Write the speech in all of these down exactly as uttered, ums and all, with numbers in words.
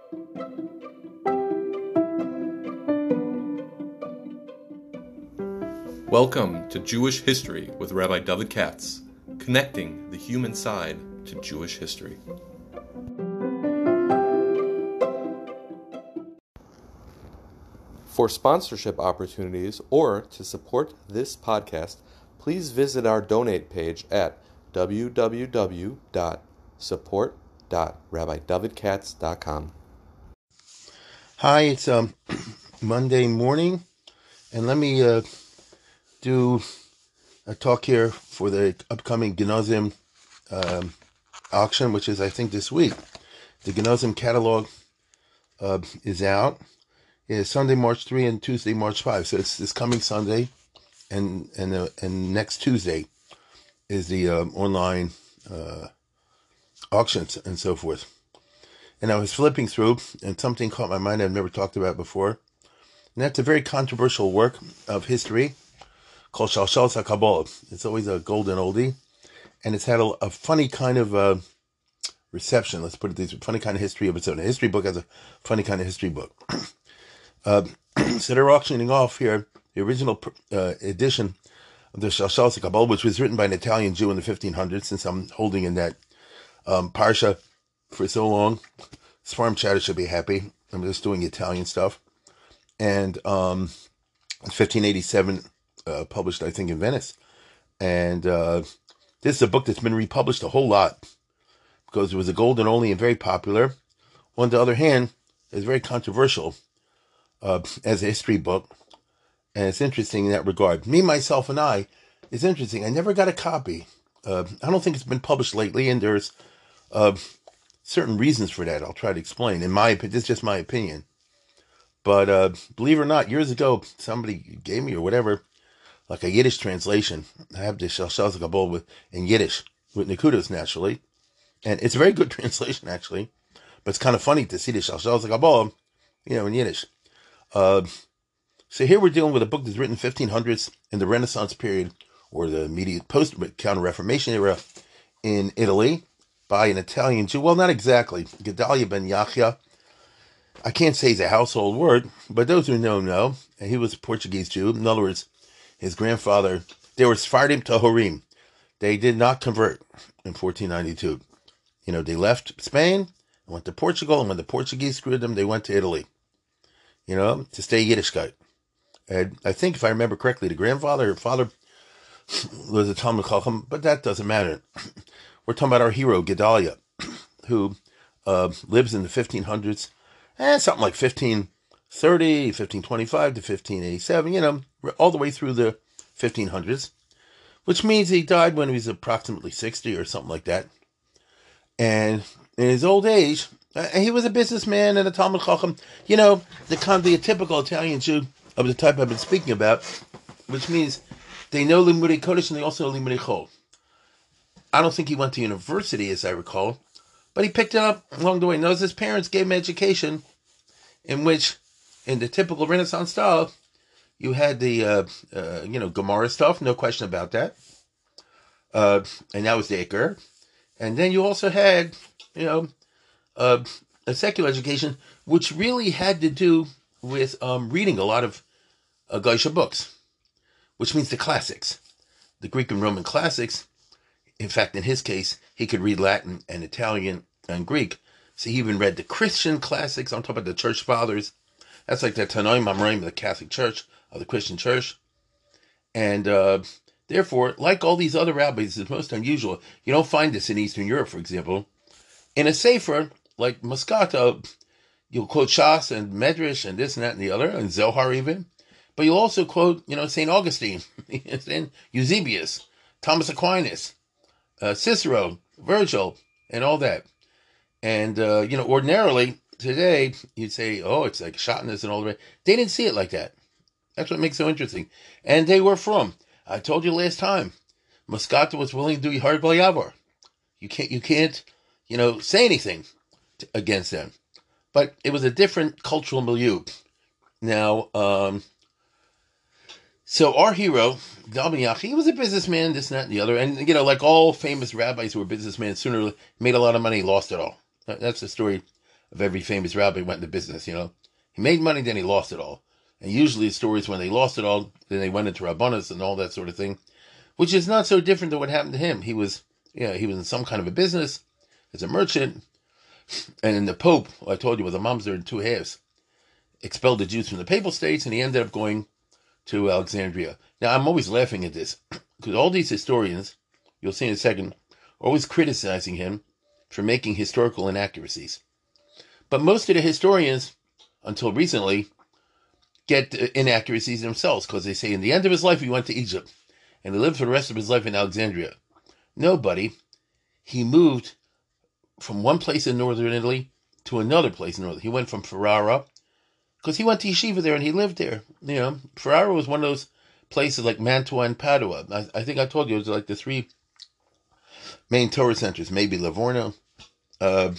Welcome to Jewish History with Rabbi David Katz, connecting the human side to Jewish history. For sponsorship opportunities or to support this podcast, please visit our donate page at w w w dot support dot rabbi david katz dot com. Hi, it's um, Monday morning, and let me uh, do a talk here for the upcoming Genozim um, auction, which is, I think, this week. The Genozim catalog uh, is out. It's Sunday, March third, and Tuesday, March fifth. So it's this coming Sunday, and and uh, and next Tuesday is the um, online uh, auctions and so forth. And I was flipping through, and something caught my mind I've never talked about before. And that's a very controversial work of history called Shalshal HaKabbalah. It's always a golden oldie, and it's had a, a funny kind of uh, reception. Let's put it this way: funny kind of history of its own. A history book has a funny kind of history book. uh, so they're auctioning off here the original uh, edition of the Shalshal HaKabbalah, which was written by an Italian Jew in the fifteen hundreds. Since I'm holding in that um, parsha for so long, Swarm Chatter should be happy. I'm just doing Italian stuff. And um, fifteen eighty-seven, uh, published, I think, in Venice. And uh, this is a book that's been republished a whole lot because it was a golden only and very popular. On the other hand, it's very controversial uh, as a history book. And it's interesting in that regard. Me, myself, and I, it's interesting. I never got a copy. Uh, I don't think it's been published lately, and there's uh, certain reasons for that. I'll try to explain. In my opinion, this is just my opinion. But uh, believe it or not, years ago, somebody gave me or whatever, like a Yiddish translation. I have this Shalshal HaKabbalah with in Yiddish with Nekudos naturally, and it's a very good translation actually. But it's kind of funny to see the Shalshal HaKabbalah, you know, in Yiddish. Uh, so here we're dealing with a book that's written in fifteen hundreds in the Renaissance period or the immediate post-Counter-Reformation era in Italy by an Italian Jew. Well, not exactly. Gedalia ben Yachia. I can't say he's a household word, but those who know, know. And he was a Portuguese Jew. In other words, his grandfather, they were Sephardim Tahorim. They did not convert in fourteen ninety-two. You know, they left Spain and went to Portugal, and when the Portuguese screwed them, they went to Italy, you know, to stay Yiddishkeit. And I think, if I remember correctly, the grandfather or father was a Talmud Chacham, but that doesn't matter. We're talking about our hero, Gedalia, who uh, lives in the fifteen hundreds, and something like fifteen thirty, fifteen twenty-five to fifteen eighty-seven, you know, all the way through the fifteen hundreds, which means he died when he was approximately sixty or something like that. And in his old age, uh, he was a businessman and a Talmud Chacham, you know, the kind of the typical Italian Jew of the type I've been speaking about, which means they know Limudei Kodesh and they also know Limudei Chol. I don't think he went to university, as I recall, but he picked it up along the way. Knows his parents gave him education in which, in the typical Renaissance style, you had the, uh, uh, you know, Gemara stuff, no question about that. Uh, and that was the Iker. And then you also had, you know, uh, a secular education, which really had to do with um, reading a lot of uh, Geisha books, which means the classics, the Greek and Roman classics. In fact, in his case, he could read Latin and Italian and Greek. So he even read the Christian classics. I'm talking about the church fathers. That's like the Tanoim Amoraim of the Catholic Church, of the Christian Church. And uh, therefore, like all these other rabbis, it's most unusual. You don't find this in Eastern Europe, for example. In a Sefer, like Moscato, you'll quote Shas and Medrash and this and that and the other, and Zohar even. But you'll also quote, you know, Saint Augustine, and Eusebius, Thomas Aquinas, uh, Cicero, Virgil, and all that. And, uh, you know, ordinarily, today, you'd say, oh, it's like Shatnez and all that. They didn't see it like that. That's what makes it so interesting. And they were from, I told you last time, Moscato was willing to do Yehar B'Yavor. You can't, you can't, you know, say anything to, against them. But it was a different cultural milieu. Now, um, so our hero, Gedalia ben Yachia, he was a businessman, this and that and the other. And, you know, like all famous rabbis who were businessmen, sooner made a lot of money, lost it all. That's the story of every famous rabbi went into business, you know. He made money, then he lost it all. And usually the stories when they lost it all, then they went into Rabbanis and all that sort of thing, which is not so different than what happened to him. He was, you know, he was in some kind of a business as a merchant, and in the Pope, well, I told you, with a mamzer in two halves, expelled the Jews from the Papal States, and he ended up going to Alexandria. Now, I'm always laughing at this, because all these historians, you'll see in a second, are always criticizing him for making historical inaccuracies. But most of the historians, until recently, get inaccuracies themselves, because they say in the end of his life he went to Egypt, and he lived for the rest of his life in Alexandria. Nobody. He moved from one place in northern Italy to another place in northern. He went from Ferrara, because he went to yeshiva there and he lived there. You know, Ferrara was one of those places like Mantua and Padua. I, I think I told you it was like the three main Torah centers, maybe Livorno. Uh,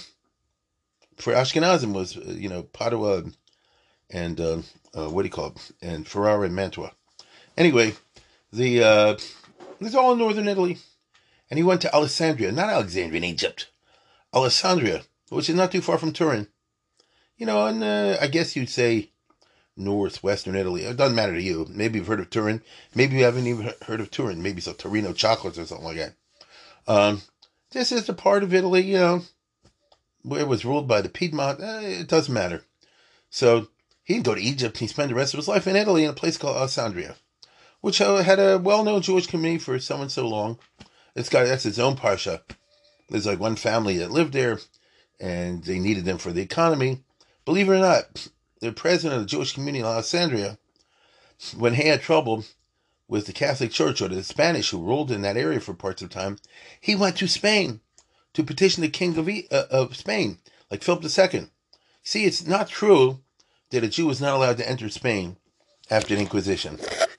for Ashkenazim was, uh, you know, Padua and, uh, uh, what do you call it? And Ferrara and Mantua. Anyway, the, uh, it's all in northern Italy. And he went to Alessandria, not Alexandria in Egypt. Alessandria, which is not too far from Turin. You know, and uh, I guess you'd say northwestern Italy. It doesn't matter to you. Maybe you've heard of Turin. Maybe you haven't even heard of Turin. Maybe some Torino chocolates or something like that. Um, this is the part of Italy, you know, where it was ruled by the Piedmont. Eh, it doesn't matter. So he didn't go to Egypt. He spent the rest of his life in Italy in a place called Alessandria, which uh, had a well-known Jewish community for someone so long. It's got that's its own parsha. There's like one family that lived there, and they needed them for the economy. Believe it or not, the president of the Jewish community in Alexandria, when he had trouble with the Catholic Church or the Spanish who ruled in that area for parts of time, he went to Spain to petition the king of, uh, of Spain, like Philip the Second. See, it's not true that a Jew was not allowed to enter Spain after the Inquisition.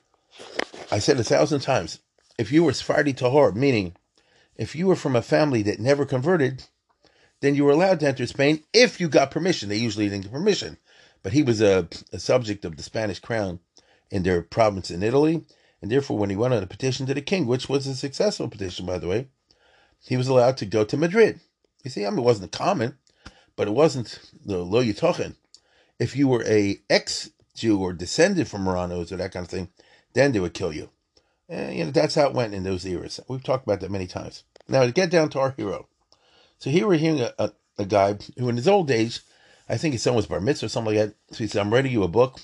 I said a thousand times, if you were Sephardi Tahor, meaning if you were from a family that never converted, then you were allowed to enter Spain if you got permission. They usually didn't get permission. But he was a, a subject of the Spanish crown in their province in Italy. And therefore, when he went on a petition to the king, which was a successful petition, by the way, he was allowed to go to Madrid. You see, I mean, it wasn't common, but it wasn't the lo yitochen. If you were a ex-Jew or descended from Marranos or that kind of thing, then they would kill you. And, you know, that's how it went in those eras. We've talked about that many times. Now, to get down to our hero. So here we're hearing a, a, a guy who in his old age, I think his son was bar mitzvah or something like that. So he said, I'm writing you a book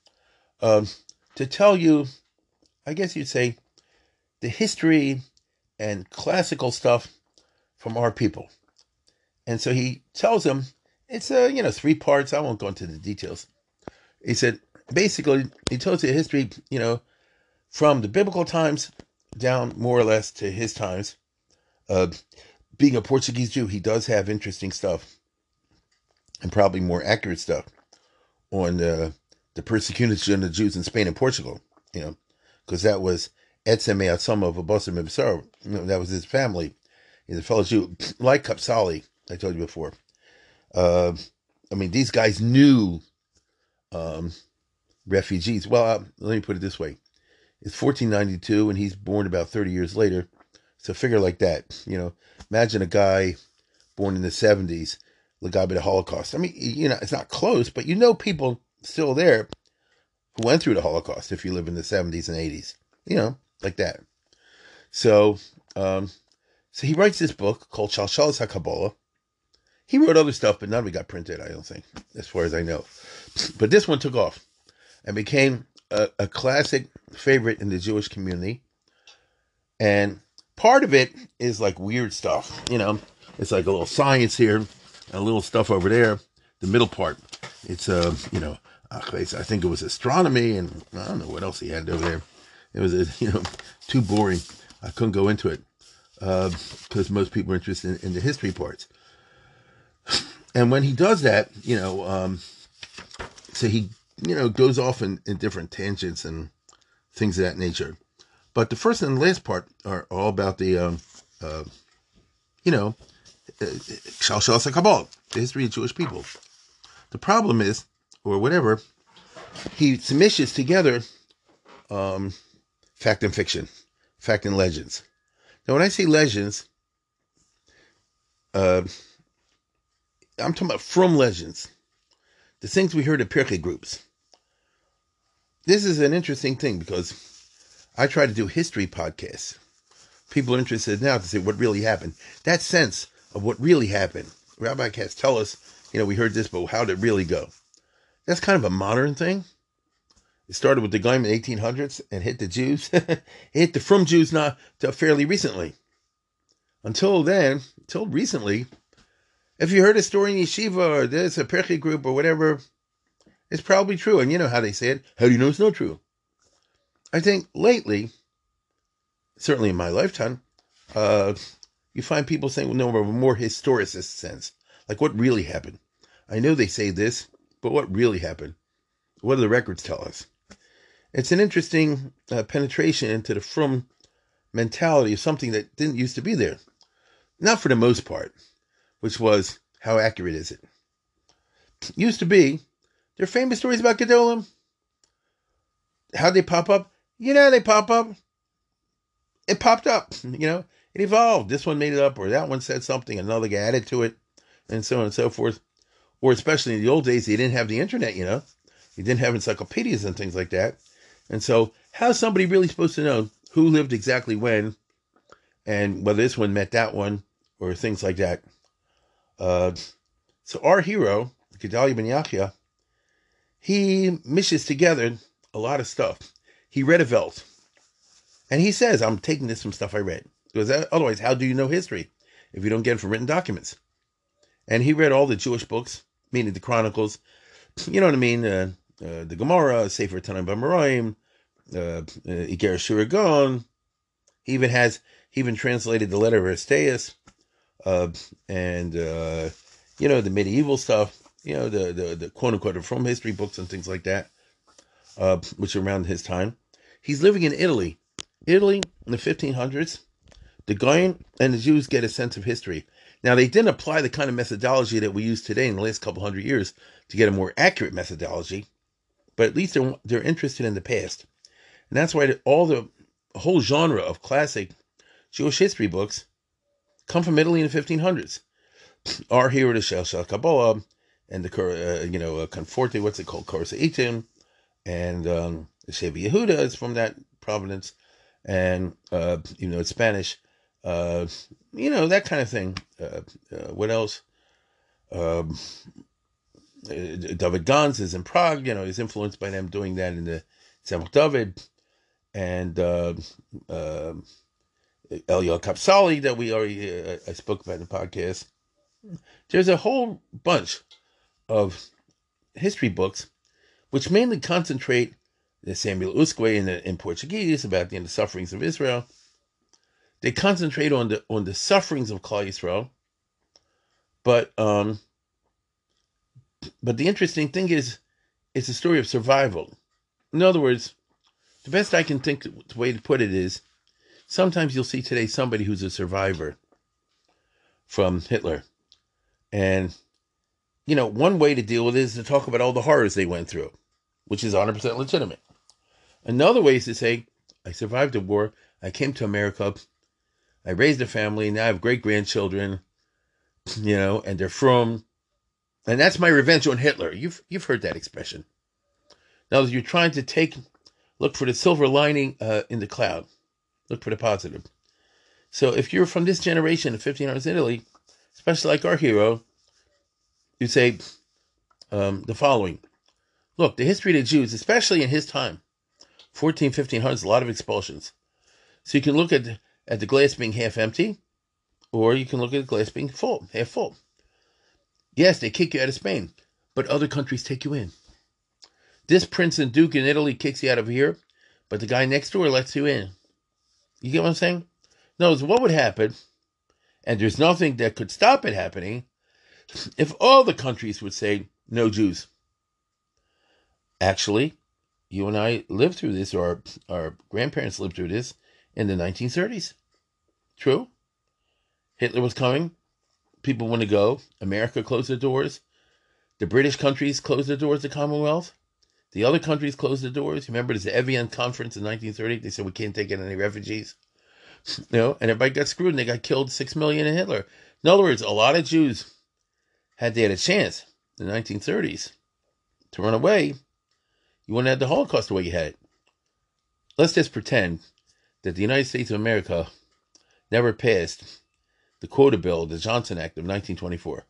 um, to tell you, I guess you'd say, the history and classical stuff from our people. And so he tells him, it's, uh, you know, three parts. I won't go into the details. He said, basically, he tells you history, you know, from the biblical times down more or less to his times. Uh, being a Portuguese Jew, he does have interesting stuff and probably more accurate stuff on uh, the persecution of the Jews in Spain and Portugal, you know, because that was Etzem Atzama of Abbasim Ibsar. You know, that was his family. He's a fellow Jew, like Kapsali, I told you before. Uh, I mean, these guys knew um, refugees. Well, uh, let me put it this way. It's fourteen ninety-two, and he's born about thirty years later. So figure like that, you know. Imagine a guy born in the seventies, the guy by the Holocaust. I mean, you know, it's not close, but you know people still there who went through the Holocaust if you live in the seventies and eighties, you know, like that. So, um, so he writes this book called Shalshalas HaKabbalah. He wrote other stuff, but none of it got printed, I don't think, as far as I know. But this one took off and became a, a classic favorite in the Jewish community. And part of it is like weird stuff, you know. It's like a little science here, and a little stuff over there. The middle part, it's uh, you know, I think it was astronomy, and I don't know what else he had over there. It was, a, you know, too boring. I couldn't go into it because uh, most people are interested in, in the history parts. And when he does that, you know, um, so he, you know, goes off in, in different tangents and things of that nature. But the first and the last part are all about the, um, uh, you know, Shalshalas HaKabbalah, the history of Jewish people. The problem is, or whatever, he smishes together um, fact and fiction, fact and legends. Now, when I say legends, uh, I'm talking about from legends, the things we heard at Pirkei groups. This is an interesting thing because I try to do history podcasts. People are interested now to say what really happened. That sense of what really happened. Rabbi Katz, tell us, you know, we heard this, but how did it really go? That's kind of a modern thing. It started with the Goyim in the eighteen hundreds and hit the Jews. It hit the from Jews not fairly recently. Until then, until recently, if you heard a story in yeshiva or there's a Pirkei group or whatever, it's probably true. And you know how they say it. How do you know it's not true? I think lately, certainly in my lifetime, uh, you find people saying, well, no, a more historicist sense. Like what really happened? I know they say this, but what really happened? What do the records tell us? It's an interesting uh, penetration into the frum mentality of something that didn't used to be there. Not for the most part, which was, how accurate is it? Used to be, there are famous stories about Gedolim. How'd they pop up? You know, they pop up. It popped up, you know, it evolved. This one made it up, or that one said something, another guy added to it, and so on and so forth. Or especially in the old days, they didn't have the internet, you know. You didn't have encyclopedias and things like that. And so, how's somebody really supposed to know who lived exactly when, and whether this one met that one, or things like that? Uh, so our hero, Gedalia ben Yachia, he mishes together a lot of stuff. He read a Welt. And he says, I'm taking this from stuff I read. Because otherwise, how do you know history if you don't get it from written documents? And he read all the Jewish books, meaning the Chronicles, you know what I mean? Uh, uh, the Gemara, Sefer Tannaim B'Amoraim, uh, Iger Shira Gaon. He even has, he even translated the letter of Aristeas, uh, and, uh, you know, the medieval stuff, you know, the, the, the quote unquote from history books and things like that, uh, which are around his time. He's living in Italy. Italy in the fifteen hundreds, the Goyim and the Jews get a sense of history. Now, they didn't apply the kind of methodology that we use today in the last couple hundred years to get a more accurate methodology, but at least they're, they're interested in the past. And that's why all the whole genre of classic Jewish history books come from Italy in the fifteen hundreds. Our hero, the Shel Shel Kabbalah, and the, uh, you know, uh, Conforte, what's it called, Korsa Itim, and um, the Sheva Yehuda is from that provenance, and, uh, you know, it's Spanish, uh, you know, that kind of thing. Uh, uh, what else? Um, David Gans is in Prague, you know, he's influenced by them doing that in the Tzemach David, and uh, uh, Eliel Kapsali that we already, uh, I spoke about in the podcast. There's a whole bunch of history books which mainly concentrate the Samuel Usque in, the, in Portuguese about the, the sufferings of Israel. They concentrate on the on the sufferings of Klal Yisrael, but um, but the interesting thing is, it's a story of survival. In other words, the best I can think the way to put it is, sometimes you'll see today somebody who's a survivor from Hitler, and you know, one way to deal with it is to talk about all the horrors they went through, which is one hundred percent legitimate. Another way is to say, I survived the war, I came to America, I raised a family, now I have great-grandchildren, you know, and they're from, and that's my revenge on Hitler. You've you've heard that expression. Now, you're trying to take, look for the silver lining uh, in the cloud. Look for the positive. So if you're from this generation of fifteen hundreds in Italy, especially like our hero, you say um, the following. Look, the history of the Jews, especially in his time, fourteen, fifteen hundreds, a lot of expulsions. So you can look at, at the glass being half empty, or you can look at the glass being full, half full. Yes, they kick you out of Spain, but other countries take you in. This prince and duke in Italy kicks you out of here, but the guy next door lets you in. You get what I'm saying? No, what would happen, and there's nothing that could stop it happening, if all the countries would say, no Jews. Actually, you and I lived through this, or our, our grandparents lived through this in the nineteen thirties. True. Hitler was coming. People want to go. America closed the doors. The British countries closed the doors to the Commonwealth. The other countries closed the doors. Remember, there's the Evian conference in nineteen thirty. They said we can't take in any refugees. You know, and everybody got screwed and they got killed six million in Hitler. In other words, a lot of Jews had they had a chance in the nineteen thirties to run away, you wouldn't have the Holocaust the way you had it. Let's just pretend that the United States of America never passed the quota bill, the Johnson Act of nineteen twenty-four.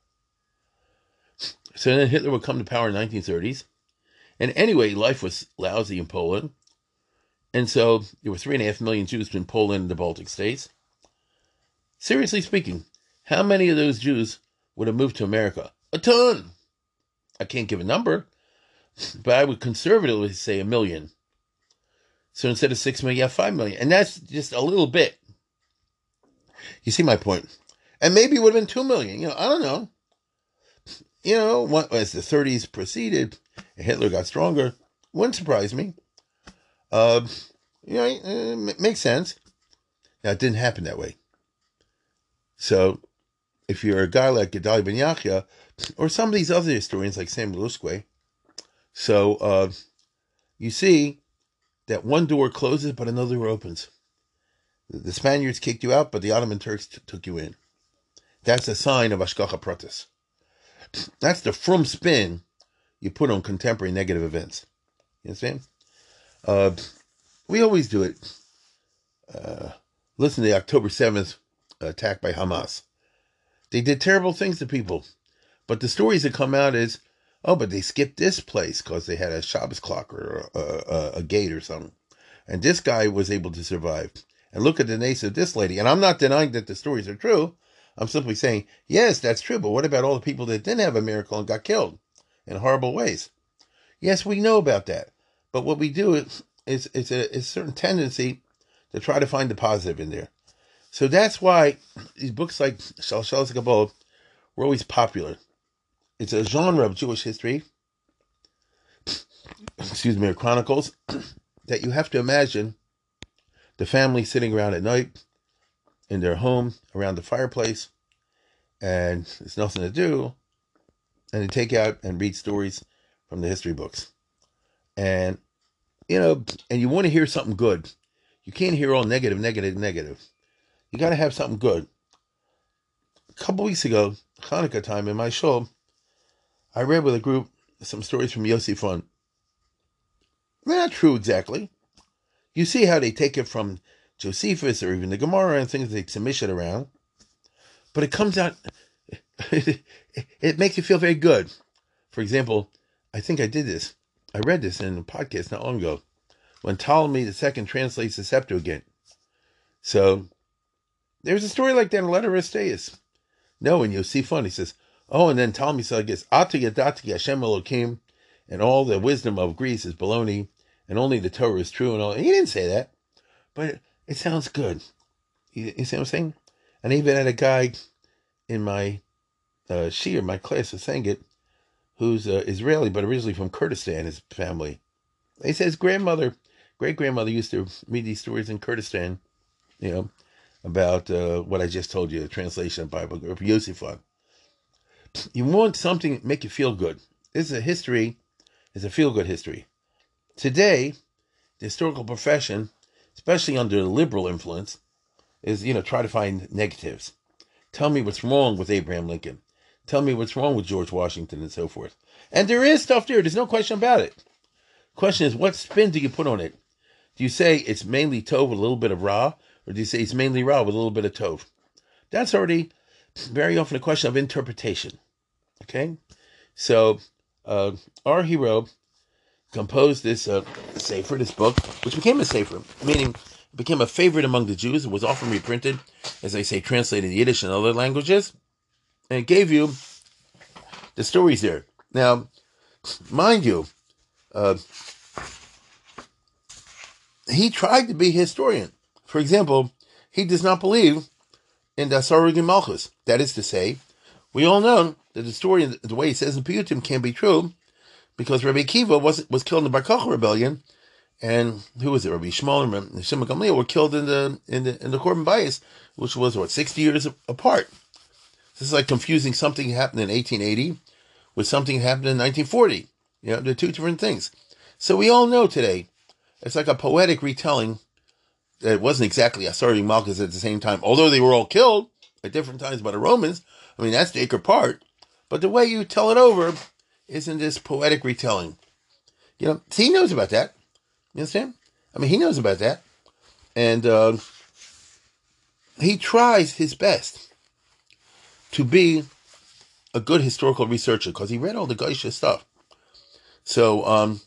So then Hitler would come to power in the nineteen thirties. And anyway, life was lousy in Poland. And so there were three and a half million Jews in Poland and the Baltic states. Seriously speaking, how many of those Jews would have moved to America? A ton. I can't give a number, but I would conservatively say a million. So instead of six million, you have five million. And that's just a little bit. You see my point? And maybe it would have been two million. You know, I don't know. You know, what, as the thirties proceeded and Hitler got stronger, wouldn't surprise me. Uh, you know, it makes sense. Now, it didn't happen that way. So, if you're a guy like Gedalia Ben Yachia, or some of these other historians like Samuel Usque, so uh, you see that one door closes, but another door opens. The Spaniards kicked you out, but the Ottoman Turks t- took you in. That's a sign of Hashgacha Pratis. That's the frum spin you put on contemporary negative events. You understand? Uh, we always do it. Uh, listen to the October seventh attack by Hamas. They did terrible things to people. But the stories that come out is, oh, but they skipped this place because they had a Shabbos clock or a, a, a gate or something. And this guy was able to survive. And look at the nace of this lady. And I'm not denying that the stories are true. I'm simply saying, yes, that's true. But what about all the people that didn't have a miracle and got killed in horrible ways? Yes, we know about that. But what we do is, is, is a, is a certain tendency to try to find the positive in there. So that's why these books like Shalshelas Kabbalah were always popular. It's a genre of Jewish history, excuse me, or chronicles, that you have to imagine the family sitting around at night in their home around the fireplace, and there's nothing to do, and they take out and read stories from the history books. And, you know, and you want to hear something good. You can't hear all negative, negative, negative. You got to have something good. A couple weeks ago, Hanukkah time in my shul, I read with a group some stories from Yossi Fun. They're not true exactly. You see how they take it from Josephus or even the Gemara and things, they submish it around. But it comes out, it, it makes you feel very good. For example, I think I did this. I read this in a podcast not long ago, when Ptolemy the Second translates the Septuagint. So, there's a story like that in the letter of Aristeas. No, and you'll see fun. He says, oh, and then Ptolemy said, I guess, Ata Yadati Hashem Elokim, and all the wisdom of Greece is baloney, and only the Torah is true, and all. He didn't say that, but it, it sounds good. You, you see what I'm saying? And I even had a guy in my uh, shiur, my class, was saying it, who's uh, Israeli, but originally from Kurdistan, his family. He says grandmother, great-grandmother used to read these stories in Kurdistan, you know, about uh, what I just told you, the translation of Bible, or Yosifon. You want something to make you feel good. This is a history, it's a feel-good history. Today, the historical profession, especially under liberal influence, is, you know, try to find negatives. Tell me what's wrong with Abraham Lincoln. Tell me what's wrong with George Washington and so forth. And there is stuff there. There's no question about it. Question is, what spin do you put on it? Do you say it's mainly Tov with a little bit of Ra? Or do you say it's mainly Ra with a little bit of Tov? That's already very often a question of interpretation. Okay? So, uh, our hero composed this uh, sefer, this book, which became a sefer, meaning it became a favorite among the Jews. It was often reprinted, as I say, translated in Yiddish and other languages. And it gave you the stories there. Now, mind you, uh, he tried to be a historian. For example, he does not believe in the Asarugim Malchus. That is to say, we all know that the story, the way he says in Piyutim, can't be true, because Rabbi Akiva was was killed in the Bar Kochba rebellion, and who was it? Rabbi Shmuel and Shimon Gamliel were killed in the in the in the Korban Bayis, which was what sixty years apart. This is like confusing something happened in eighteen eighty with something happened in nineteen forty. You know, they're two different things. So we all know today, it's like a poetic retelling that it wasn't exactly Asarugim Malchus at the same time, although they were all killed at different times by the Romans. I mean, that's the acre part. But the way you tell it over isn't this poetic retelling. You know, see, he knows about that. You understand? I mean, he knows about that. And uh, he tries his best to be a good historical researcher because he read all the Geisha stuff. So, um,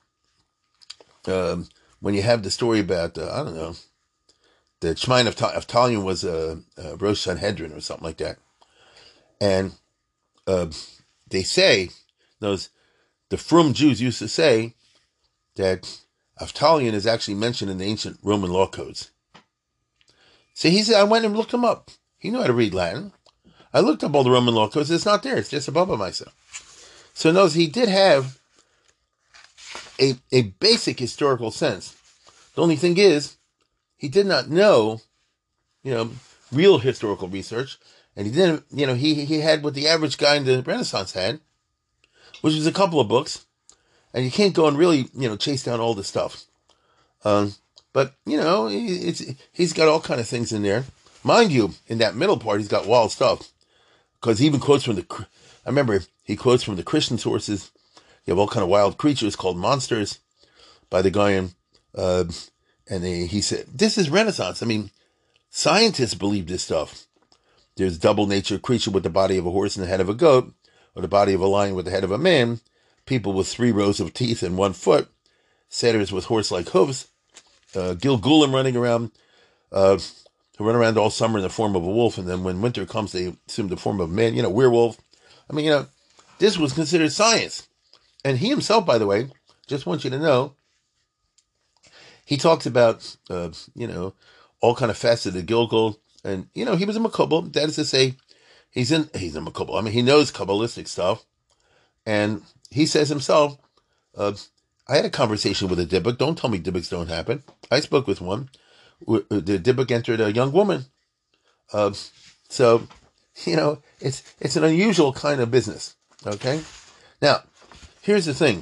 um, when you have the story about, uh, I don't know, the Shemayin of Talion was a, a Rosh Sanhedrin or something like that. And uh, they say, those the frum Jews used to say that Aftalion is actually mentioned in the ancient Roman law codes. See, he said, I went and looked him up. He knew how to read Latin. I looked up all the Roman law codes. It's not there. It's just a Baba Misa. So notice he did have a, a basic historical sense. The only thing is, he did not know, you know, real historical research. And he didn't, you know, he, he had what the average guy in the Renaissance had, which was a couple of books. And you can't go and really, you know, chase down all the stuff. Um, but, you know, it's, he's got all kind of things in there. Mind you, in that middle part, he's got wild stuff. Because he even quotes from the, I remember he quotes from the Christian sources. You have all kind of wild creatures called monsters by the guy in, uh, and he, he said, this is Renaissance. I mean, scientists believe this stuff. There's double nature creature with the body of a horse and the head of a goat, or the body of a lion with the head of a man, people with three rows of teeth and one foot, satyrs with horse-like hooves, uh, Gilgulim running around, uh, who run around all summer in the form of a wolf, and then when winter comes, they assume the form of a man, you know, werewolf. I mean, you know, this was considered science. And he himself, by the way, just want you to know, he talks about, uh, you know, all kind of facets of Gilgul, and, you know, he was a Makubal. That is to say, he's in, he's a Makubal. I mean, he knows Kabbalistic stuff. And he says himself, uh, I had a conversation with a Dybbuk. Don't tell me Dybbuks don't happen. I spoke with one. The Dybbuk entered a young woman. Uh, so, you know, it's it's an unusual kind of business. Okay? Now, here's the thing.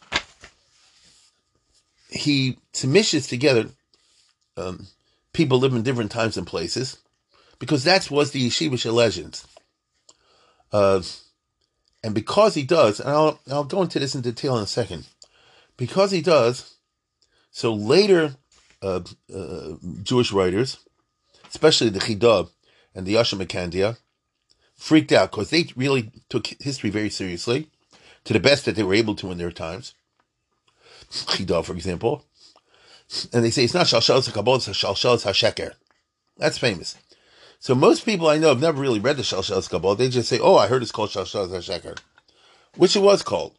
He smishes together um, people live in different times and places, because that was the Yeshivish legends. Uh, and because he does, and I'll, I'll go into this in detail in a second, because he does, so later uh, uh, Jewish writers, especially the Chidah and the Yashem Kandia, freaked out because they really took history very seriously, to the best that they were able to in their times. Chidah, for example. And they say it's not Shalshelis HaKabbalah, it's Shalshelis HaSheker. That's famous. So most people I know have never really read the Shalshelis HaKabbalah. They just say, oh, I heard it's called Shalshelis HaSheker. Which it was called.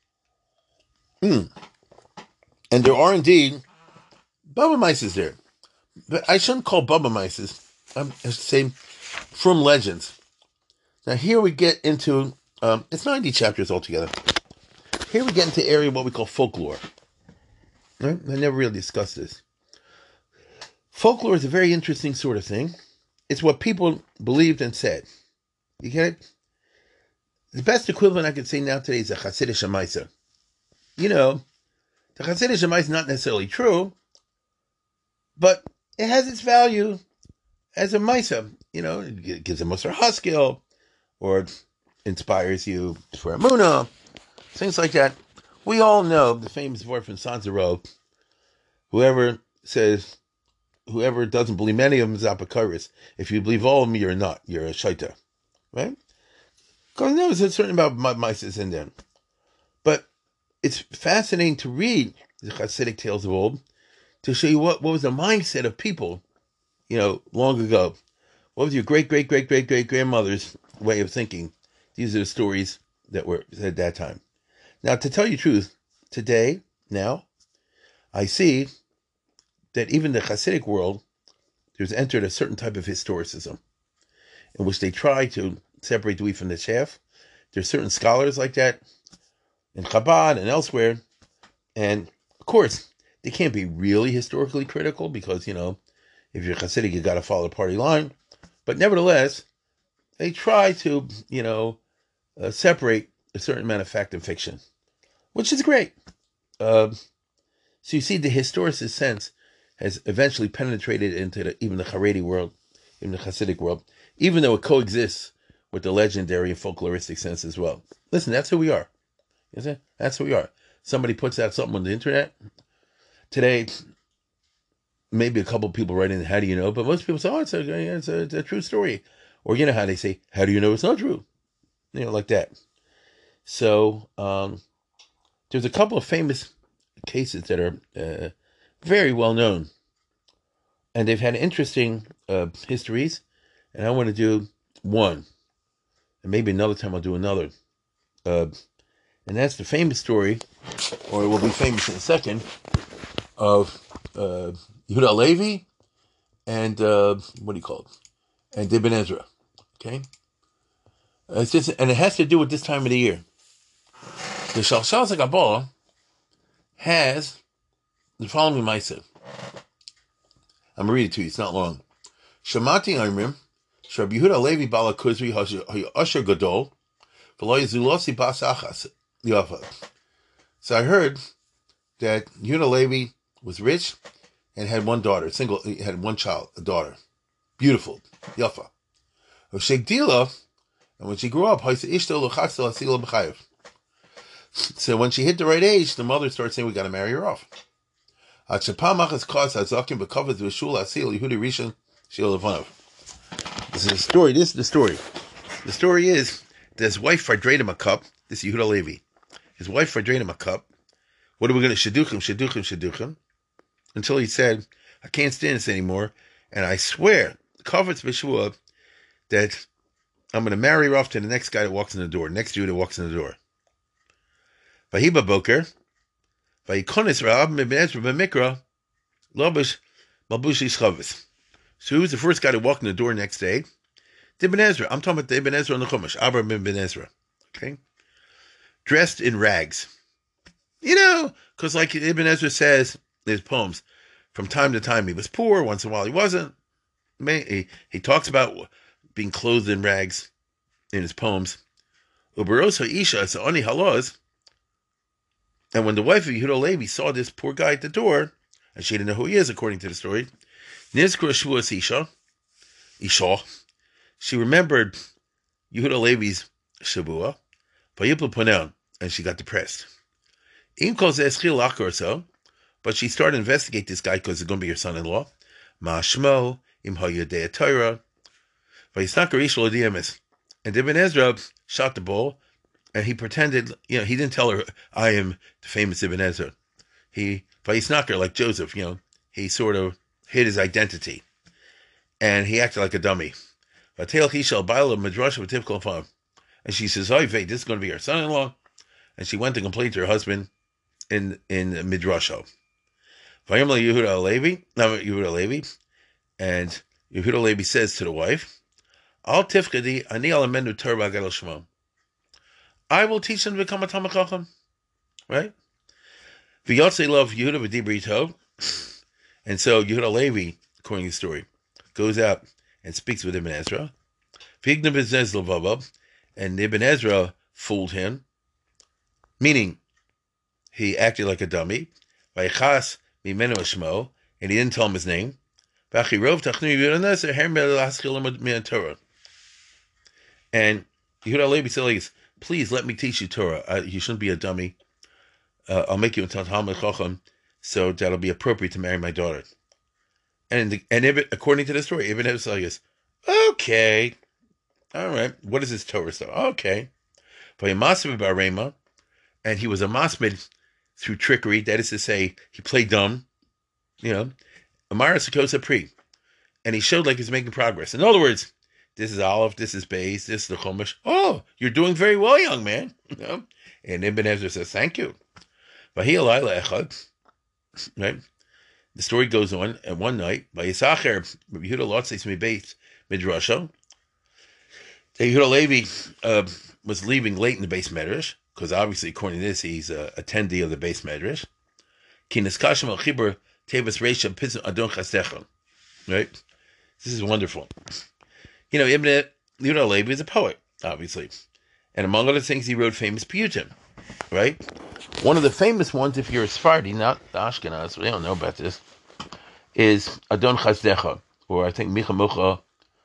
Mm. And there are indeed Baba Mises there. But I shouldn't call Baba Mises. I should say from legends. Now here we get into, um, it's ninety chapters altogether. Here we get into area what we call folklore. Right? I never really discussed this. Folklore is a very interesting sort of thing. It's what people believed and said. You get it? The best equivalent I could say now today is a Hasidic Shemaisa. You know, the Hasidic Shemaisa is not necessarily true, but it has its value as a Maisa. You know, it gives a Musar Haskell, or inspires you for Emunah, things like that. We all know the famous word from Sanzaro, whoever says, whoever doesn't believe any of them is Apakaris. If you believe all of them, you're not. You're a Shaita. Right? Because there was a certain amount of Mises in them. But it's fascinating to read the Hasidic tales of old to show you what, what was the mindset of people, you know, long ago. What was your great, great, great, great, great grandmother's way of thinking? These are the stories that were said at that time. Now, to tell you the truth, today, now, I see that even the Hasidic world, there's entered a certain type of historicism in which they try to separate the wheat from the chaff. There's certain scholars like that in Chabad and elsewhere. And, of course, they can't be really historically critical because, you know, if you're Hasidic, you got to follow the party line. But nevertheless, they try to, you know, uh, separate a certain amount of fact and fiction, which is great. Uh, so you see, the historicist sense has eventually penetrated into the, even the Haredi world, even the Hasidic world, even though it coexists with the legendary and folkloristic sense as well. Listen, that's who we are. Is it? That's who we are. Somebody puts out something on the internet. Today, maybe a couple of people write in, how do you know? But most people say, oh, it's a, it's a, it's a true story. Or you know how they say, how do you know it's not true? You know, like that. So, um, there's a couple of famous cases that are uh, very well known. And they've had interesting uh, histories. And I want to do one. And maybe another time I'll do another. Uh, and that's the famous story, or it will be famous in a second, of uh, Yehuda Halevi and, uh, what do you call it? And Ibn Ezra. Okay? Uh, it's just, and it has to do with this time of the year. The Shalshal Zakabah has the following Maisa. I'm going to read it to you. It's not long. Shamati Amrim, Shab Yehuda Halevi Bala Kuzri Asher Gadol, V'lo Yezulosi Bas Achas Yafa. So I heard that Yehuda Halevi was rich and had one daughter, single, he had one child, a daughter. Beautiful. Yafa. Shegdila, and when she grew up, so when she hit the right age, the mother started saying, we got to marry her off. This is the story. This is the story. The story is that his wife hydrated him a cup. This is Yehuda Halevi. His wife hydrated him a cup. What are we going to shaduchim, shaduchim, shaduchim? Until he said, I can't stand this anymore. And I swear, covetz b'shua, that I'm going to marry her off to the next guy that walks in the door, next Jew that walks in the door. Vahiba boker, vayikonis Rab Ibn Ezra b'mikra, lobish malbushi chavetz. So who was the first guy to walk in the door next day? Ibn Ezra. I'm talking about the Ibn Ezra on the Chumash. Abram Ibn Ezra. Okay? Dressed in rags. You know, because like Ibn Ezra says in his poems, from time to time he was poor, once in a while he wasn't. He, he talks about being clothed in rags in his poems. Uberosa Isha Sa'ani Halaz. And when the wife of Yehuda Halevi saw this poor guy at the door, and she didn't know who he is, according to the story, Nizkra Shvuas Isha, Isha, she remembered Yehuda Halevi's Shavua, Vayipla Ponel, and she got depressed. Im Kol Zeh Eschil Achor so, but she started to investigate this guy because it's going to be her son-in-law. Ma'ashmo, Im HaYodei Torah, Vayisnakar Ish Lo Diemes. And Ibn Ezra shot the bull, and he pretended, you know, he didn't tell her, I am the famous Ibn Ezra. He, Vayisnakar, like Joseph, you know, he sort of hid his identity. And he acted like a dummy. And she says, oh, this is going to be her son-in-law. And she went to complain to her husband in in Midrasho. Vayimla Yehuda Halevi, no, Yehuda Halevi, and Yehuda Halevi says to the wife, Al tifkadi ani alamenu Torah gadol shmo. I will teach them to become a Talmid Chacham. Right? V'yotzei love Yehuda v'dibri tov. And so Yehuda Halevi, according to the story, goes out and speaks with Ibn Ezra. V'igna b'znez levavav, and Ibn Ezra fooled him, meaning he acted like a dummy. Vaychas mimenu shmo, and he didn't tell him his name. V'achirov tachnu Yehuda Nezer hermel laskil min Torah. And Yehuda Halevi says, please let me teach you Torah. Uh, you shouldn't be a dummy. Uh, I'll make you into a Talmid Chacham, so that'll be appropriate to marry my daughter. And the, and Ibn, according to the story, Ibn Ezra says, okay, all right, what is this Torah stuff? Okay. And he was a masmid through trickery, that is to say, he played dumb, you know, Amara Sakosa Pri. And he showed like he's making progress. In other words, this is Aleph, this is Beis, this is the Chumash. Oh, you're doing very well, young man. You know? And Ibn Ezra says, thank you. Right? The story goes on, and one night, by Yisacher, Yehuda Lotzeis Mibeis Midrasho, Yehuda Halevi uh, was leaving late in the base medrash, because obviously, according to this, he's an attendee of the base medrash. Kiniskashim al chibur tevis reisha pizim adon chasecha. Right? This is wonderful. You know, Ibn Yehuda Halevi is a poet, obviously. And among other things, he wrote famous piyutim. Right? One of the famous ones, if you're a Sephardi, not the Ashkenaz, we don't know about this, is Adon Chazdecha, or I think Micha Mucha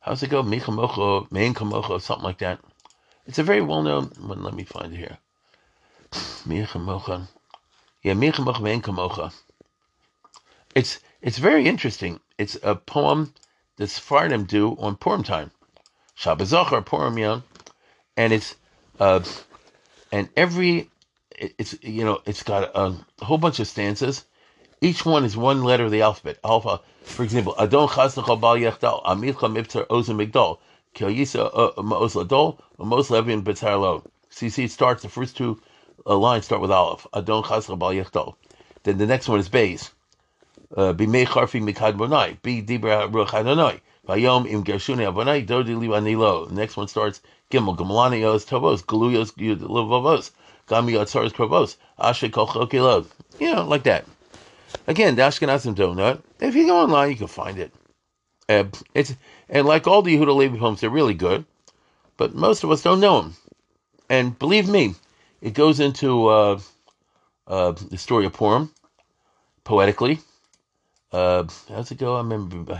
How's it go? Micha Mocha, Mein Kamocha, something like that. It's a very well-known one. Let me find it here. Micha Mocha. Yeah, Micha Mocha, Mein Kamocha. It's it's very interesting. It's a poem that Sephardim do on Purim time. Shabbat Zachar, Purim Yom. And it's, uh, and every, it's, you know, it's got a, a whole bunch of stanzas. Each one is one letter of the alphabet. Alpha, for example, Adon Chasnachal Bal Yechdal, Amilcha Miptar Ozen Migdal, Kil Yisa Ma'oz Ladol, Ma'oz Levin B'tzar Lo. So you see, it starts, the first two uh, lines start with Aleph. Adon Chasnachal Bal Yechdal. Then the next one is Beis. B'mei Charfi Mikad Bonai. Bi Dibra Ruach Adonai. Vayom Im Gershuni Abonai. Dodi Li Anilo. The next one starts Gimel. Gamalani Yos Tovos. Galuyos Yud Levavos. Gami Yatzaros Krovos. Ashe Kol Chokilog. You know, like that. Again, the Ashkenazim don't know it. If you go online, you can find it. Uh, it's and like all the Yehuda Levi poems, they're really good, but most of us don't know them. And believe me, it goes into uh, uh, the story of Purim poetically. Uh, how's it go? I remember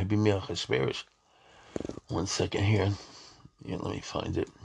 One second here. Yeah, let me find it.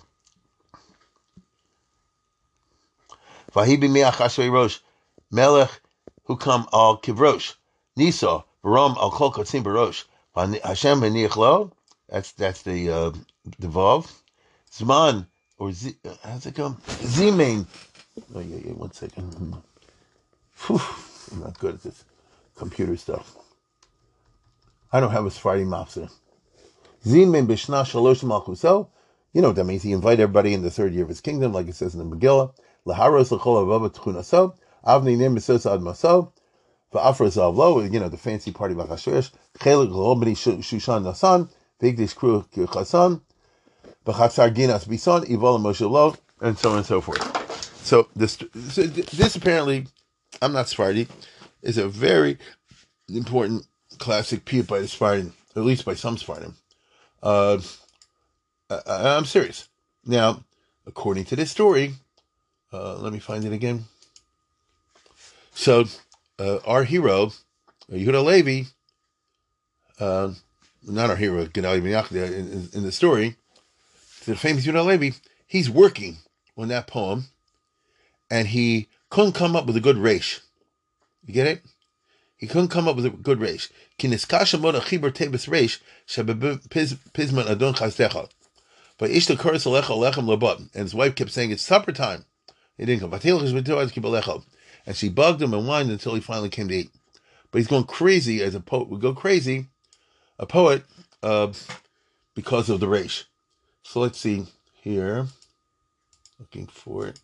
Vahibi Rosh Melech Hukam al Kivrosh Nisa Baram al Kol Kotzim Barosh Hashem Beniachlo. That's that's the uh, the Vav. Zman or Z, uh, how's it go? Zimain. Oh yeah, yeah. One second. Whew, I'm not good at this computer stuff. I don't have a Sephardi mafzer. Zimain Bishna Shalosh Malchuso. You know what that means? He invited everybody in the third year of his kingdom, like it says in the Megillah. Laharos L'chol Avava Tchunaso. Avni Nim Besos Ad Maso. Va'afra Zav Lo. You know, the fancy party of Achashverosh. Chelik L'chol B'ni Shushan Nasan. Vigdish Kru Chasan. B'chatzar Ginas Bison. Ivol Moshe Lo. And so on and so forth. So this, so this apparently, I'm not Sephardi, is a very important classic piece by the Sephardim, at least by some Sephardim. Uh, I, I'm serious. Now, according to this story, uh, let me find it again. So, uh, our hero, Yehuda Levi, uh, not our hero, Gedaliah ben Yachda, in, in the story, the famous Yehuda Levi, he's working on that poem, and he couldn't come up with a good resh. You get it? He couldn't come up with a good resh. Kiniskasha moda chibur tebes resh pizman adon chazdecha. But ishta kuras alecha lechem labot, and his wife kept saying it's supper time. He didn't come. And she bugged him and whined until he finally came to eat. But he's going crazy, as a poet would go crazy, a poet, uh, because of the resh. So let's see here. Looking for it.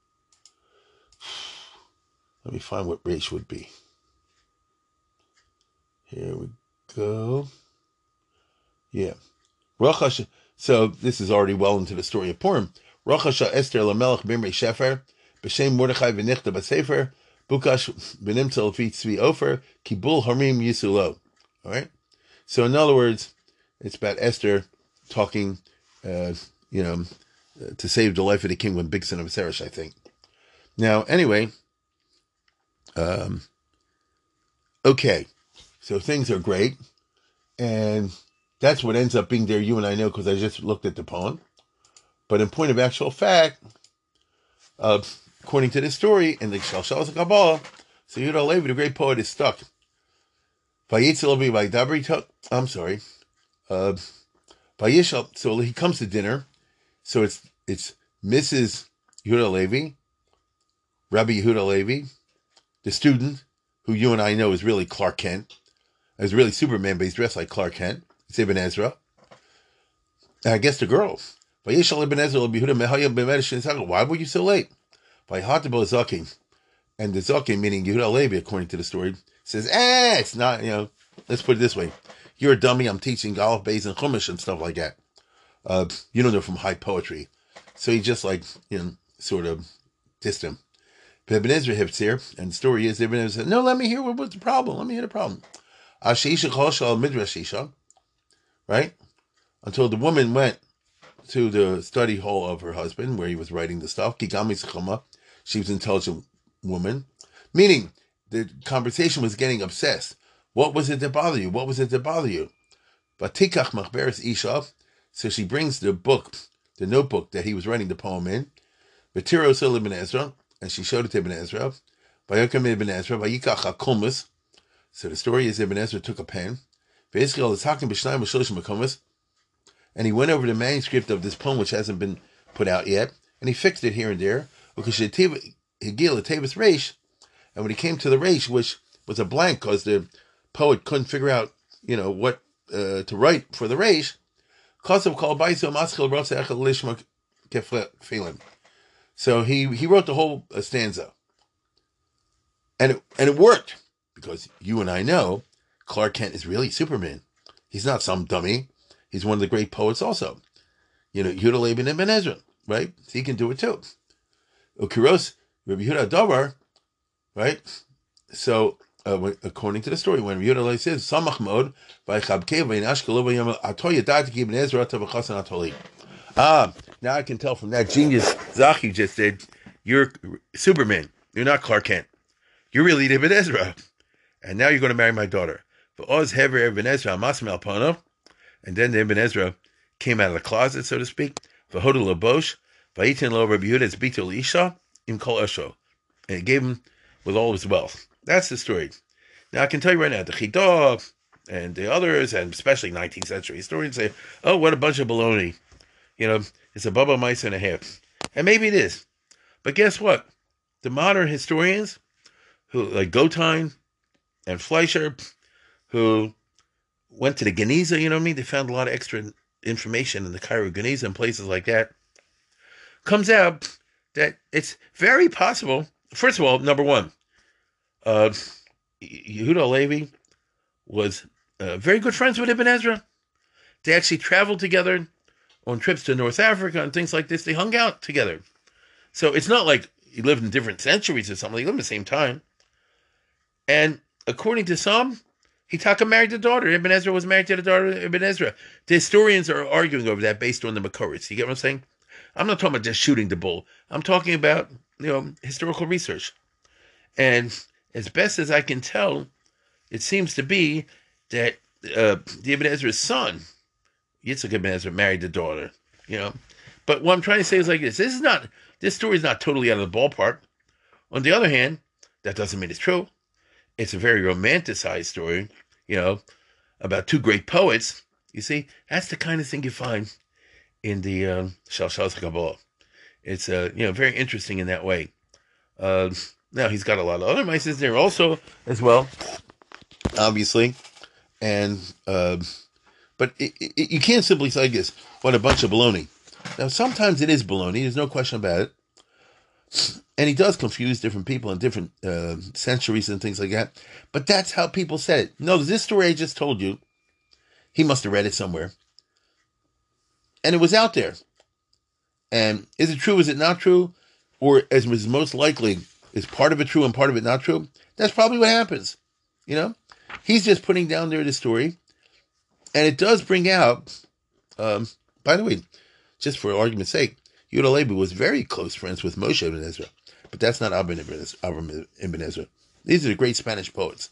Let me find what resh would be. Here we go. Yeah. Rochash. So this is already well into the story of Purim. Rochasha Esther Lamelech Bimrei Shefer, B'Shem Mordechai V'Nichta B'Sefer, Bukash B'Nimtzal Fi Tzvi Ofer, Kibul Harim Yisulo. All right. So in other words, it's about Esther talking, uh, you know, uh, to save the life of the king when Big Son of Seresh, I think. Now, anyway, um, okay. So things are great, and that's what ends up being there. You and I know because I just looked at the poem. But in point of actual fact, uh, according to this story, in the Shalshalas Kabbalah, so Yehuda Levi, the great poet, is stuck. I'm sorry. Uh, so he comes to dinner. So it's it's Missus Yehuda Levi, Rabbi Yehuda Levi, the student, who you and I know is really Clark Kent. Is really Superman, but he's dressed like Clark Kent. It's Ibn Ezra. And I guess the girls. Why were you so late? By Hatibo Zakim. And the Zakim, meaning Yehuda Levi, according to the story, says, eh, it's not, you know, let's put it this way. You're a dummy, I'm teaching Aleph, Beis, and Chumash and stuff like that. Uh, you don't know from high poetry. So he just like, you know, sort of dissed him. But Ibn Ezra Hiptzir, and the story is, Ibn Ezra said, no, let me hear what was the problem. Let me hear the problem. Right? Until the woman went to the study hall of her husband, where he was writing the stuff. She was an intelligent woman. Meaning, the conversation was getting obsessed. What was it that bothered you? What was it that bothered you? Batikach machberes isha, So she brings the book, the notebook that he was writing the poem in, V'tiro Sil Ibn Ezra, and she showed it to Ibn Ezra. Vayokam Ibn Ezra, Vayikach HaKolmus. So the story is Ibn Ezra took a pen, V'Yizchel L'Tzakim B'Shnayim V'Shloshim HaKolmus, and he went over the manuscript of this poem, which hasn't been put out yet, and he fixed it here and there. Because he Higil Tevis Reish, and when he came to the Reish, which was a blank because the poet couldn't figure out, you know, what uh, to write for the Reish, so he he wrote the whole uh, stanza, and it, and it worked because you and I know Clark Kent is really Superman. He's not some dummy. He's one of the great poets also. You know, Yehuda Leibin Ibn Ezra, right? So he can do it too. Ukiros, Rabbi Yehuda Davar, right? So, uh, according to the story, when Rabbi Yehuda says, "Samach mod vaychabke vaynashkelo vayam atoy yadat ki Ibn Ezra tavachasan atoli." Ah, now I can tell from that genius Zach you just did, you're Superman. You're not Clark Kent. You're really Ibn Ezra, and now you're going to marry my daughter. V'oz hever Ibn Ezra amasmel pano, and then the Ibn Ezra came out of the closet, so to speak. V'hodu labosh. Vayitin lo Rabbi Yehuda's bitul isha im kol esho, and he gave him with all his wealth. That's the story. Now I can tell you right now, the Chidah and the others, and especially nineteenth century historians say, "Oh, what a bunch of baloney! You know, it's a bubba mice and a half," and maybe it is. But guess what? The modern historians, who like Gotthein and Fleischer, who went to the Geniza, you know what I mean? They found a lot of extra information in the Cairo Geniza and places like that. Comes out that it's very possible. First of all, number one, uh, Yehuda Levi was uh, very good friends with Ibn Ezra. They actually traveled together on trips to North Africa and things like this. They hung out together. So it's not like he lived in different centuries or something. They lived at the same time. And according to some, Hitaka married the daughter. Ibn Ezra was married to the daughter of Ibn Ezra. The historians are arguing over that based on the Makoris. You get what I'm saying? I'm not talking about just shooting the bull. I'm talking about, you know, historical research. And as best as I can tell, it seems to be that uh, the Ibn Ezra's son, Yitzchak Ibn Ezra, married the daughter, you know. But what I'm trying to say is like this. This is not, this story is not totally out of the ballpark. On the other hand, that doesn't mean it's true. It's a very romanticized story, you know, about two great poets. You see, that's the kind of thing you find in the Shalshas Kabbalah. It's uh, you know, very interesting in that way. Uh, now he's got a lot of other mice there also as well, obviously, and uh, but it, it, you can't simply say this. What a bunch of baloney. Now sometimes it is baloney. There's no question about it, and he does confuse different people in different uh, centuries and things like that. But that's how people said it. No, this story I just told you, he must have read it somewhere. And it was out there. And is it true? Is it not true? Or as is most likely, is part of it true and part of it not true? That's probably what happens. You know? He's just putting down there the story. And it does bring out, um, by the way, just for argument's sake, Yehuda Levi was very close friends with Moshe Ibn Ezra. But that's not Abba Ibn Ezra. These are the great Spanish poets.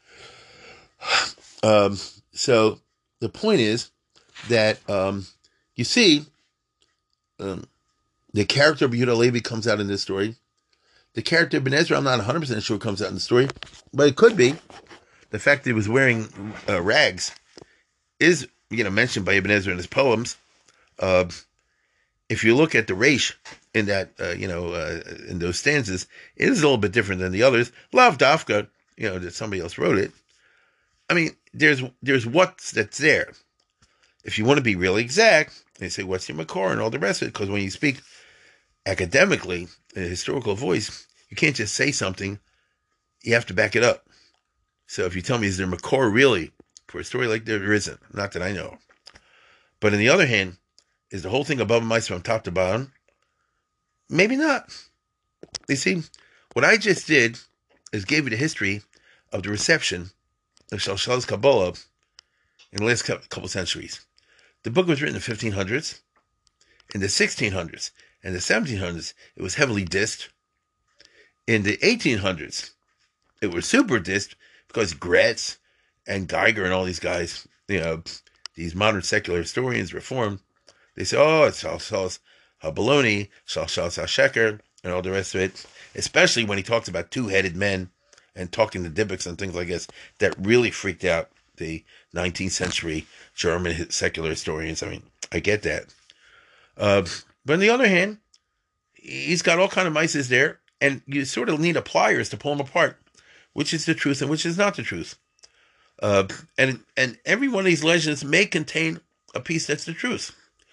Um, so the point is that um, you see, um, the character of Yehuda Levi comes out in this story. The character of Ibn Ezra, I'm not one hundred percent sure comes out in the story, but it could be. The fact that he was wearing uh, rags is, you know, mentioned by Ibn Ezra in his poems. Uh, if you look at the Reish in that, uh, you know, uh, in those stanzas, it is a little bit different than the others. Lav Dafka, you know, that somebody else wrote it. I mean, there's there's what's that's there. If you want to be really exact, they say, what's your Makor and all the rest of it? Because when you speak academically, in a historical voice, you can't just say something. You have to back it up. So if you tell me, is there Makor really for a story like there, there isn't. Not that I know. But on the other hand, is the whole thing above mice from top to bottom? Maybe not. You see, what I just did is gave you the history of the reception of Shalshas Kabbalah in the last couple centuries. The book was written in the fifteen hundreds. In the sixteen hundreds and the seventeen hundreds, it was heavily dissed. In the eighteen hundreds, it was super dissed because Gretz and Geiger and all these guys, you know, these modern secular historians, Reform, They say, oh, it's Shalshal's baloney, Shalshal's sheker, and all the rest of it. Especially when he talks about two-headed men and talking to Dybbuk and things like this, that really freaked out the nineteenth century German secular historians. I mean, I get that. Uh, but on the other hand, he's got all kind of mices there, and you sort of need a pliers to pull them apart, which is the truth and which is not the truth. Uh, and and every one of these legends may contain a piece that's the truth.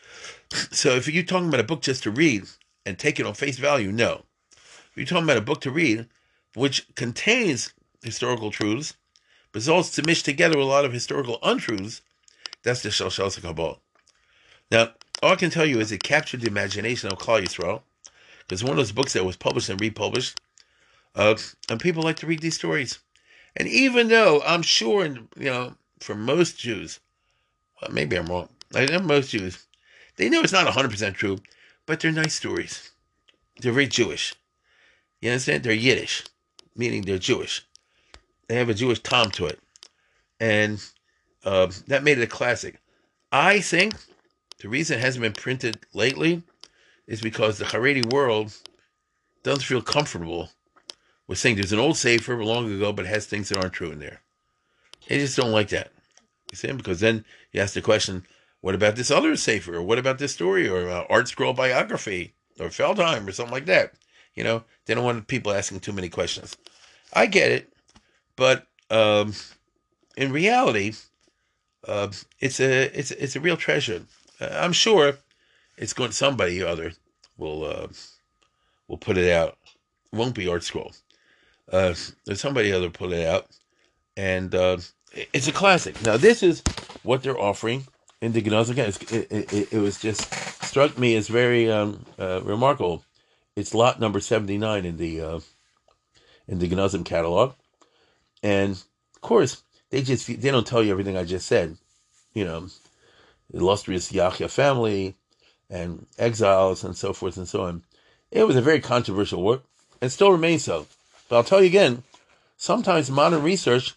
So if you're talking about a book just to read and take it on face value, no. If you're talking about a book to read, which contains historical truths, but is also mixed together with a lot of historical untruths, that's the Shalshal Kabbalah. Now, all I can tell you is it captured the imagination of Klal Yisrael. It's one of those books that was published and republished, uh, and people like to read these stories. And even though I'm sure, you know, for most Jews, well, maybe I'm wrong, I know most Jews, they know it's not one hundred percent true, but they're nice stories. They're very Jewish. You understand? They're Yiddish, meaning they're Jewish. They have a Jewish tom to it. And uh, that made it a classic. I think the reason it hasn't been printed lately is because the Haredi world doesn't feel comfortable with saying there's an old Sefer long ago, but it has things that aren't true in there. They just don't like that. You see? Because then you ask the question, what about this other Sefer? Or what about this story? Or uh, Art Scroll biography? Or Feldheim? Or something like that. You know, they don't want people asking too many questions. I get it. But um, in reality, uh, it's a it's it's a real treasure. Uh, I'm sure it's going. Somebody or other will uh, will put it out. It won't be Art Scroll. Uh, there's somebody other put it out, and uh, it's a classic. Now this is what they're offering in the Gnaz. Again, it, it, it was just struck me as very um, uh, remarkable. It's lot number seventy-nine in the uh, in the Gnazim catalog, and of course they just they don't tell you everything I just said. You know, the illustrious Yahya family and exiles and so forth and so on. It was a very controversial work and still remains so. But I'll tell you again, sometimes modern research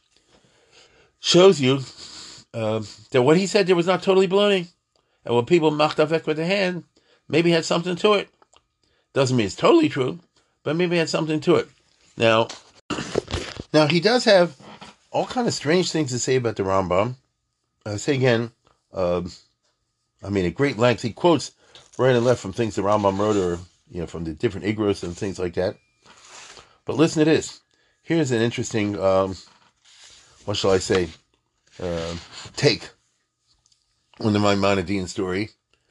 shows you uh, that what he said there was not totally baloney. And when people mocked Avek with the hand, maybe had something to it. Doesn't mean it's totally true, but maybe had something to it. Now, now he does have all kind of strange things to say about the Rambam. I say again, uh, I mean, at great length, he quotes right and left from things the Rambam wrote, or you know, from the different Igros and things like that. But listen to this. Here's an interesting, um, what shall I say, uh, take on the Maimonidean story,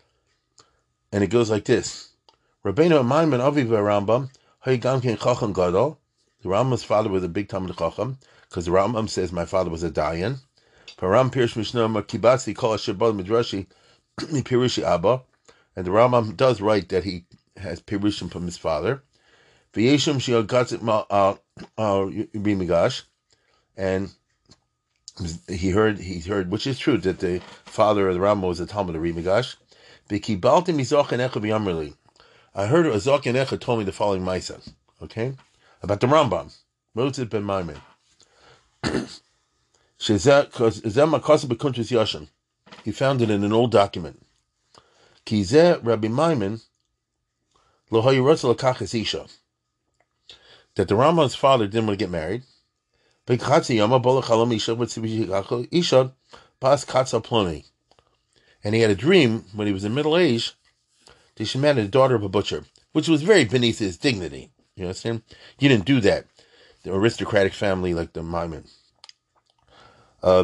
and it goes like this: Rabbeinu Maimon Aviv Rambam Hayigam Ken Chacham Gadol. The Rambam's father was a big Talmud Chacham, because the Rambam says my father was a Dayan. Param Pirush Mishnah Makibasi Kol Shabbat Midrashi Pirushi Abba, and the Rambam does write that he has Pirushim from his father. V'yeshim Shiagatzik Ma Bimigash, and he heard he heard, which is true, that the father of the Rambam was a Talmud of Rimigash. V'kibalti Mizach Enecha B'Yamrli. I heard Azak Enecha told me the following Maisa, okay, about the Rambam, Moses ben Maimon. He found it in an old document. Rabbi Maimon that the Rambam's father didn't want to get married. And he had a dream when he was in middle age that she married the daughter of a butcher, which was very beneath his dignity. You understand? You didn't do that. The aristocratic family like the Maimon. Uh,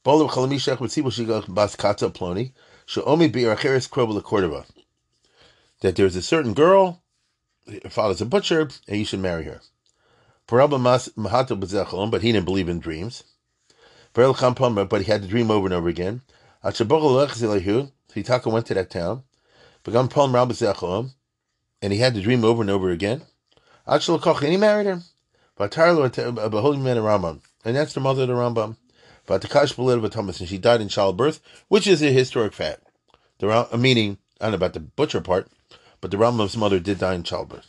that there's a certain girl, her father's a butcher, and you should marry her. But he didn't believe in dreams. But he had the dream over and over again. Hitaka went to that town, and he had the dream over and over again. And he married her. And that's the mother of the Rambam. And she died in childbirth, which is a historic fact. The meaning, I don't know about the butcher part, but the Rambam's mother did die in childbirth.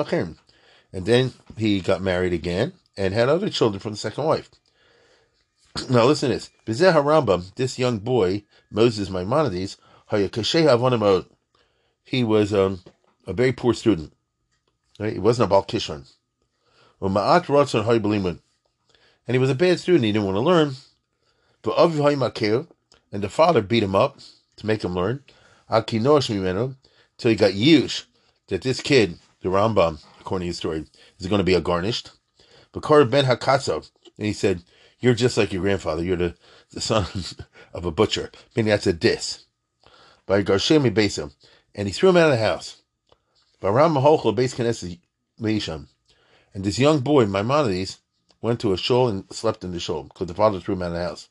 And then he got married again and had other children from the second wife. Now listen to this. B'zeh HaRambam, this young boy, Moses Maimonides, haya kasheh havonah, he was um, a very poor student. Right? He wasn't a Baal Kishon. Ma'at ratzon hay b'limud, and he was a bad student. He didn't want to learn. V'aviv hay makeh, and the father beat him up to make him learn. Al kinosh mimenu, till he got used that this kid, the Rambam, according to his story, is going to be a garnished. V'kar ben hakatzav, and he said, "You're just like your grandfather. You're the, the son of a butcher." Meaning that's a diss. By Garshemi Besim, and he threw him out of the house. By Rambam Hochel Beis Knesset Leisham, and this young boy Maimonides went to a shul and slept in the shul because the father threw him out of the house.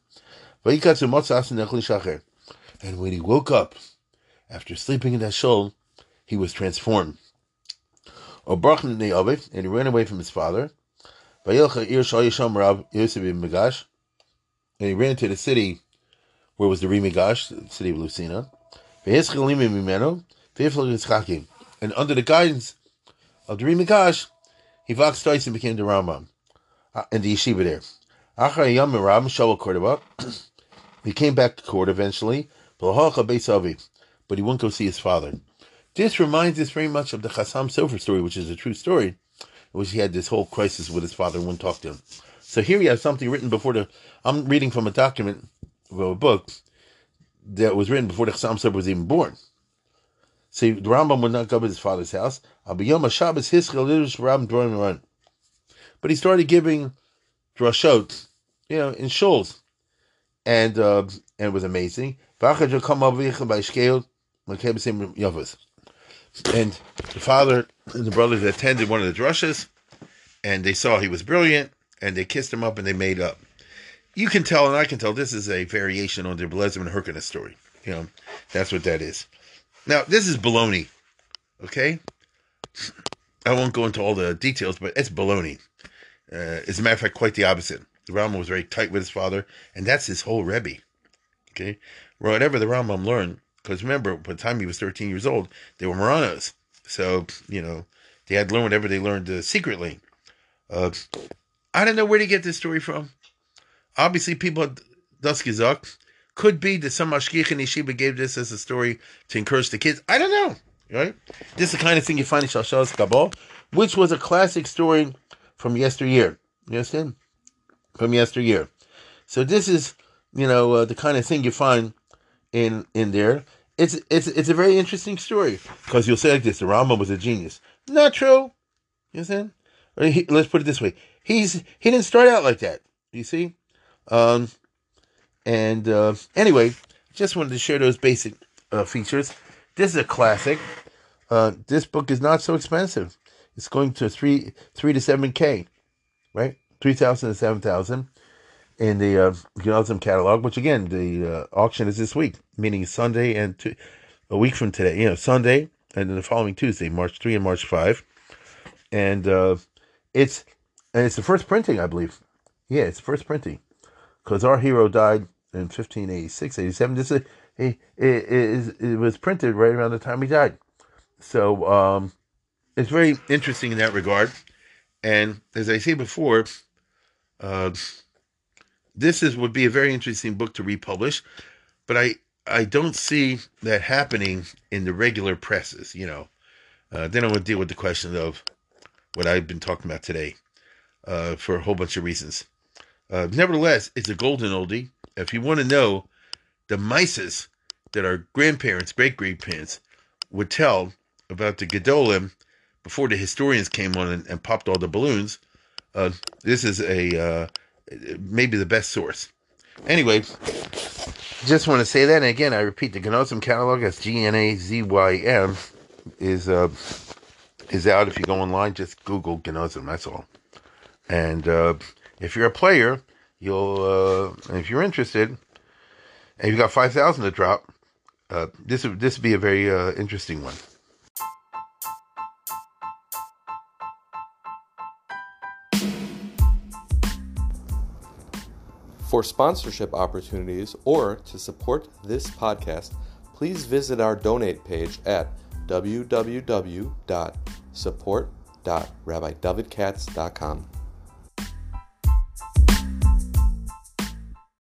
And when he woke up after sleeping in that shul, he was transformed. And he ran away from his father. And he ran to the city where was the Rimigash, the city of Lucina. And under the guidance of the Rimigash, he voxed twice and became the Rambam and the yeshiva there. He came back to court eventually, but he wouldn't go see his father. This reminds us very much of the Chassam Sofer story, which is a true story, in which he had this whole crisis with his father and wouldn't talk to him. So here you have something written before the... I'm reading from a document, of a book, that was written before the Chassam Sofer was even born. See, the Rambam would not go to his father's house. But he started giving drashot, you know, in shuls, and uh, and it was amazing. And the father and the brothers attended one of the drushes, and they saw he was brilliant, and they kissed him up, and they made up. You can tell, and I can tell, this is a variation on the Belezim and Hyrcanus story. You know, that's what that is. Now, this is baloney, okay? I won't go into all the details, but it's baloney. Uh, as a matter of fact, quite the opposite. The Rambam was very tight with his father, and that's his whole Rebbe, okay? Whatever the Rambam learned, because remember, by the time he was thirteen years old, they were Moranos. So, you know, they had to learn whatever they learned uh, secretly. Uh, I don't know where to get this story from. Obviously, people at Duskizuk, could be that some Mashgiach and Yeshiva gave this as a story to encourage the kids. I don't know, right? This is the kind of thing you find in Shalshalas Kabbalah, which was a classic story from yesteryear. You understand? From yesteryear. So this is, you know, uh, the kind of thing you find in in there. It's it's it's a very interesting story because you'll say like this: the Rambam was a genius. Not true. You understand? Or he, let's put it this way: he's he didn't start out like that. You see. Um, and uh, anyway, just wanted to share those basic uh, features. This is a classic. Uh, this book is not so expensive. It's going to three three to seven k, right? Three thousand to seven thousand in the uh, Gnozim catalog. Which again, the uh, auction is this week, meaning Sunday and two, a week from today. You know, Sunday and then the following Tuesday, March three and March five, and uh, it's and it's the first printing, I believe. Yeah, it's the first printing. Because our hero died in fifteen eighty-six, eighty-seven. This is, he, it, it, it was printed right around the time he died. So um, it's very interesting in that regard. And as I say before, uh, this is would be a very interesting book to republish. But I, I don't see that happening in the regular presses. You know, uh, they don't want to deal with the question of what I've been talking about today uh, for a whole bunch of reasons. Uh, nevertheless, it's a golden oldie. If you want to know the mices that our grandparents, great-grandparents would tell about the Gedolim before the historians came on and, and popped all the balloons, uh, this is a uh, maybe the best source. Anyway, just want to say that. And again, I repeat, the Gnozim catalog, that's G N A Z Y M, is, uh, is out. If you go online, just Google Gnozim, that's all. And... Uh, If you're a player, you'll, uh, if you're interested, and you've got five thousand to drop, uh, this would, this would be a very, uh, interesting one. For sponsorship opportunities or to support this podcast, please visit our donate page at w w w dot support dot rabbi david katz dot com.